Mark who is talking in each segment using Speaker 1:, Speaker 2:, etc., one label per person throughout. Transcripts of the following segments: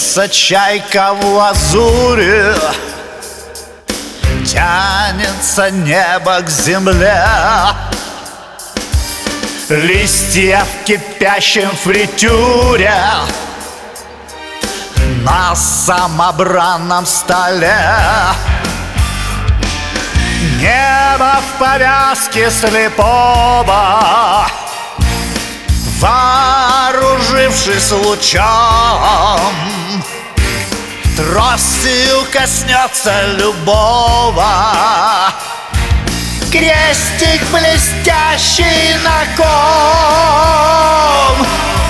Speaker 1: Мечется чайка в лазуре, тянется небо к земле. Листья в кипящем фритюре на самобранном столе. Небо в повязке слепого, вооружившись лучом, тростью коснется любого. Крестик блестящий на ком.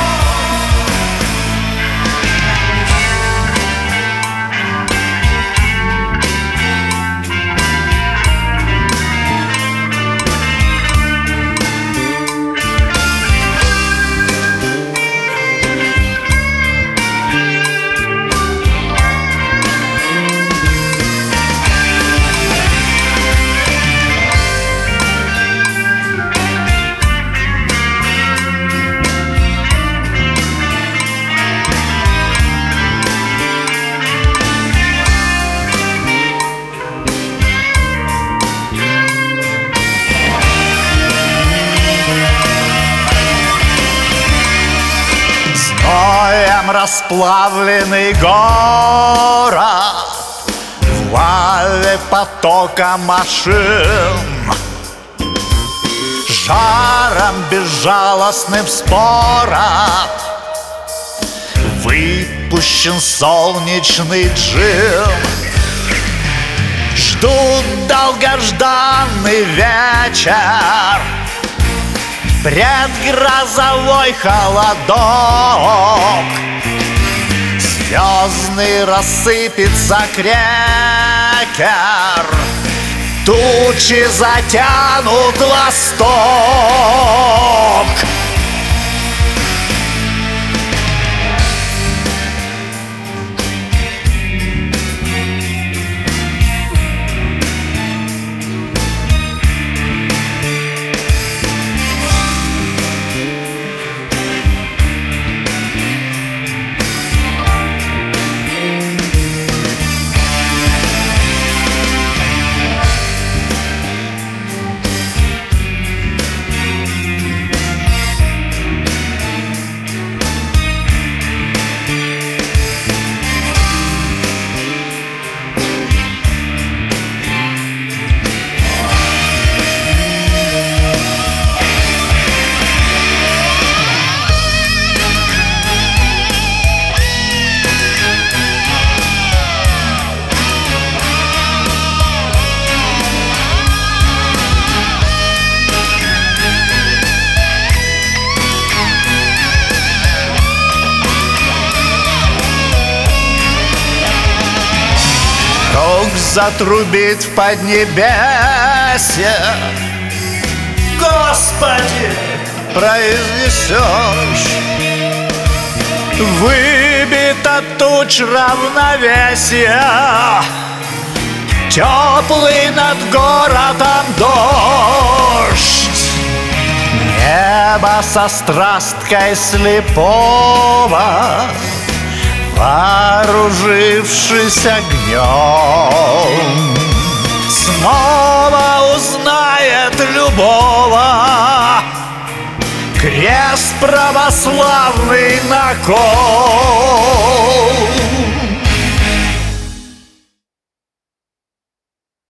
Speaker 1: Расплавленный город в лаве потока машин, жаром безжалостным спорот выпущен солнечный джин. Ждут долгожданный вечер, предгрозовой холодок. Звездный рассыпется крекер, тучи затянут восток. Затрубит в поднебесье, Господи, произнесешь. Выбито туч равновесия, теплый над городом дождь. Небо со страсткой слепого, вооружившись огнем, снова узнает любого. Крест православный на ком.